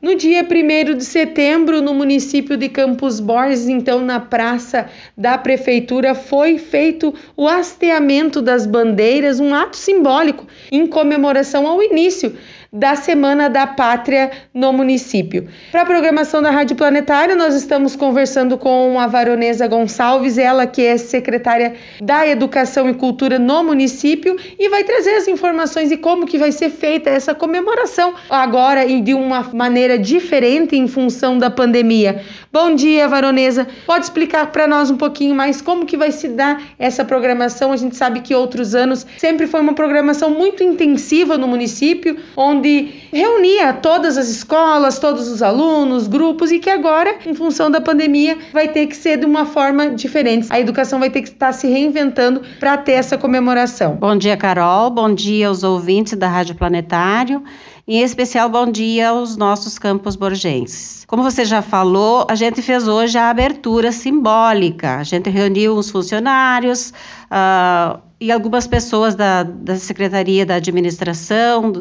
No dia 1º de setembro, no município de Campos Borges, então na praça da prefeitura, foi feito o hasteamento das bandeiras, um ato simbólico em comemoração ao início da Semana da Pátria no município. Para a programação da Rádio Planetária, nós estamos conversando com a Varonesa Gonçalves, ela que é secretária da Educação e Cultura no município e vai trazer as informações de como que vai ser feita essa comemoração agora e de uma maneira diferente em função da pandemia. Bom dia, Varonesa. Pode explicar para nós um pouquinho mais como que vai se dar essa programação? A gente sabe que outros anos sempre foi uma programação muito intensiva no município, onde reunia todas as escolas, todos os alunos, grupos, e que agora, em função da pandemia, vai ter que ser de uma forma diferente. A educação vai ter que estar se reinventando para ter essa comemoração. Bom dia, Carol. Bom dia aos ouvintes da Rádio Planetário. Em especial, bom dia aos nossos campos borgenses. Como você já falou, a gente fez hoje a abertura simbólica. A gente reuniu os funcionários e algumas pessoas da Secretaria da Administração,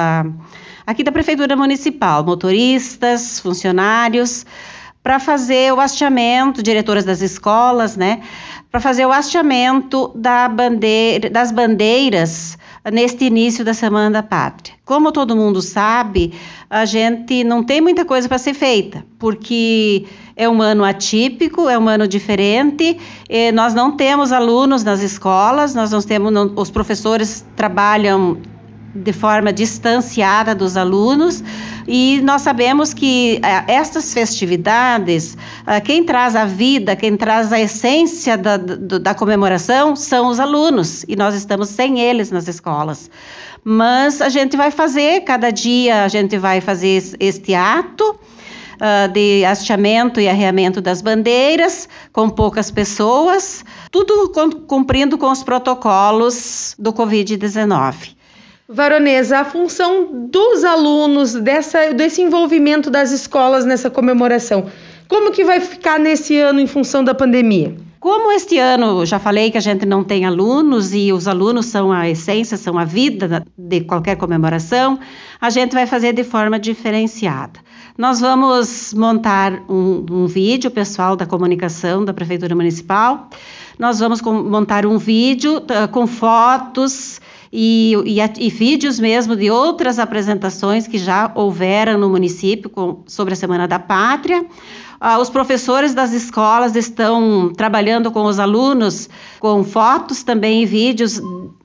aqui da Prefeitura Municipal, motoristas, funcionários, para fazer o hasteamento, diretoras das escolas, né? Para fazer o hasteamento das bandeiras neste início da Semana da Pátria. Como todo mundo sabe, a gente não tem muita coisa para ser feita, porque é um ano atípico, é um ano diferente, nós não temos alunos nas escolas, os professores trabalham de forma distanciada dos alunos, e nós sabemos que estas festividades, quem traz a vida, quem traz a essência da comemoração são os alunos, e nós estamos sem eles nas escolas. Mas a gente vai fazer, cada dia a gente vai fazer este ato de hasteamento e arreamento das bandeiras, com poucas pessoas, tudo cumprindo com os protocolos do Covid-19. Varonesa, a função dos alunos, desse envolvimento das escolas nessa comemoração, como que vai ficar nesse ano em função da pandemia? Como este ano, já falei que a gente não tem alunos e os alunos são a essência, são a vida de qualquer comemoração, a gente vai fazer de forma diferenciada. Nós vamos montar um vídeo, pessoal da comunicação da Prefeitura Municipal, nós vamos montar um vídeo com fotos e vídeos mesmo de outras apresentações que já houveram no município sobre a Semana da Pátria. Os professores das escolas estão trabalhando com os alunos com fotos também e vídeos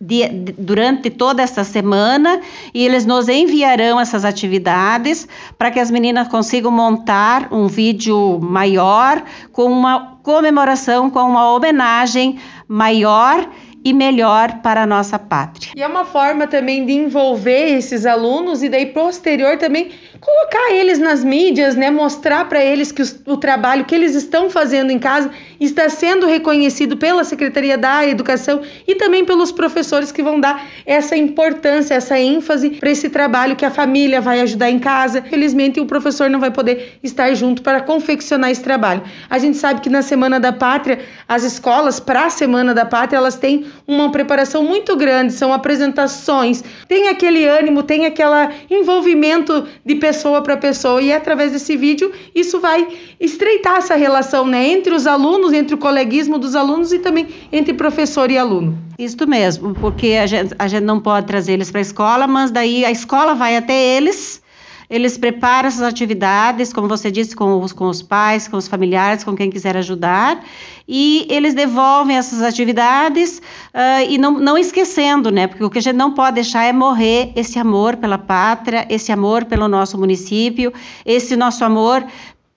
durante toda essa semana, e eles nos enviarão essas atividades para que as meninas consigam montar um vídeo maior com uma comemoração, com uma homenagem maior e melhor para a nossa pátria. E é uma forma também de envolver esses alunos e daí posterior também colocar eles nas mídias, né? Mostrar para eles que o trabalho que eles estão fazendo em casa está sendo reconhecido pela Secretaria da Educação e também pelos professores que vão dar essa importância, essa ênfase para esse trabalho que a família vai ajudar em casa. Felizmente o professor não vai poder estar junto para confeccionar esse trabalho. A gente sabe que na Semana da Pátria, as escolas para a Semana da Pátria, elas têm uma preparação muito grande, são apresentações, tem aquele ânimo, tem aquele envolvimento de pessoa para pessoa, e através desse vídeo isso vai estreitar essa relação, né, entre os alunos, entre o coleguismo dos alunos e também entre professor e aluno. Isso mesmo, porque a gente não pode trazer eles para a escola, mas daí a escola vai até eles preparam essas atividades, como você disse, com os pais, com os familiares, com quem quiser ajudar, e eles devolvem essas atividades e não esquecendo, né? Porque o que a gente não pode deixar é morrer esse amor pela pátria, esse amor pelo nosso município, esse nosso amor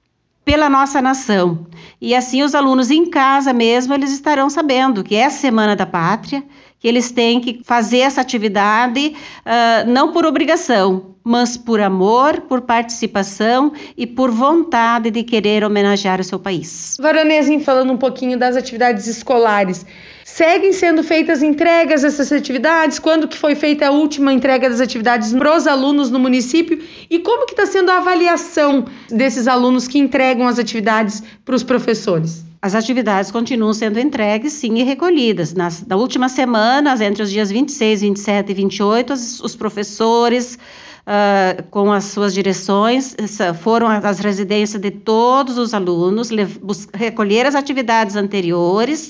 pela nossa nação. E assim os alunos em casa mesmo, eles estarão sabendo que é a Semana da Pátria, que eles têm que fazer essa atividade não por obrigação, mas por amor, por participação e por vontade de querer homenagear o seu país. Varonesa, falando um pouquinho das atividades escolares, seguem sendo feitas entregas dessas atividades? Quando que foi feita a última entrega das atividades para os alunos no município? E como que está sendo a avaliação desses alunos que entregam as atividades para os professores? As atividades continuam sendo entregues, sim, e recolhidas. Na última semana, entre os dias 26, 27 e 28, os professores com as suas direções, foram às residências de todos os alunos, recolher as atividades anteriores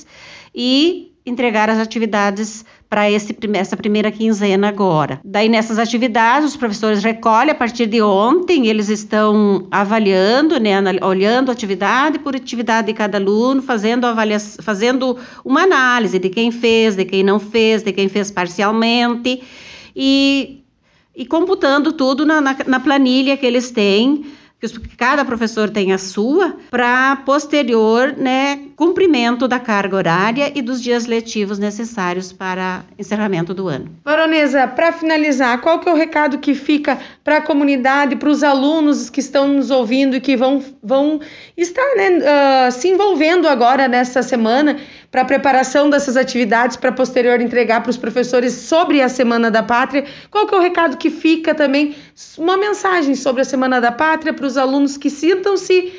e entregar as atividades para essa primeira quinzena agora. Daí, nessas atividades, os professores recolhem a partir de ontem, eles estão avaliando, né, olhando atividade por atividade de cada aluno, fazendo uma análise de quem fez, de quem não fez, de quem fez parcialmente e computando tudo na planilha que eles têm, que cada professor tem a sua, para posterior, né, cumprimento da carga horária e dos dias letivos necessários para encerramento do ano. Baronesa, para finalizar, qual que é o recado que fica para a comunidade, para os alunos que estão nos ouvindo e que vão estar, né, se envolvendo agora nessa semana para a preparação dessas atividades, para posterior entregar para os professores sobre a Semana da Pátria? Qual que é o recado que fica também, uma mensagem sobre a Semana da Pátria para os alunos que sintam-se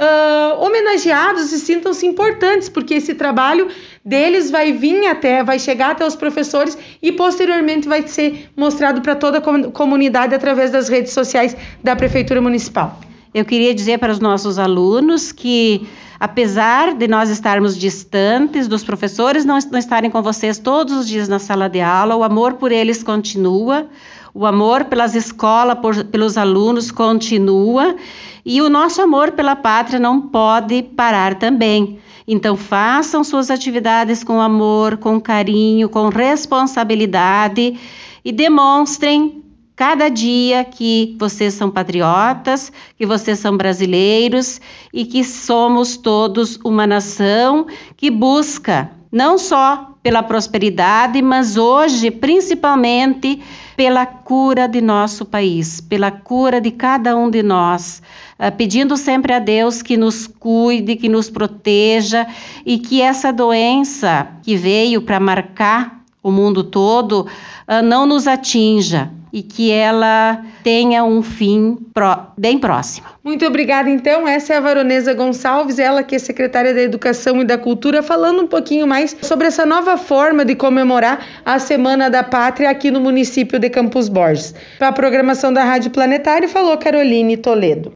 homenageados e sintam-se importantes, porque esse trabalho deles vai chegar até os professores e posteriormente vai ser mostrado para toda a comunidade através das redes sociais da Prefeitura Municipal. Eu queria dizer para os nossos alunos que, apesar de nós estarmos distantes, dos professores não estarem com vocês todos os dias na sala de aula, o amor por eles continua, o amor pelas escolas, pelos alunos continua, e o nosso amor pela pátria não pode parar também. Então, façam suas atividades com amor, com carinho, com responsabilidade e demonstrem cada dia que vocês são patriotas, que vocês são brasileiros e que somos todos uma nação que busca não só pela prosperidade, mas hoje, principalmente, pela cura de nosso país, pela cura de cada um de nós, pedindo sempre a Deus que nos cuide, que nos proteja e que essa doença que veio para marcar o mundo todo não nos atinja e que ela tenha um fim bem próximo. Muito obrigada, então. Essa é a Baronesa Gonçalves, ela que é secretária da Educação e da Cultura, falando um pouquinho mais sobre essa nova forma de comemorar a Semana da Pátria aqui no município de Campos Borges. Para a programação da Rádio Planetário, falou Caroline Toledo.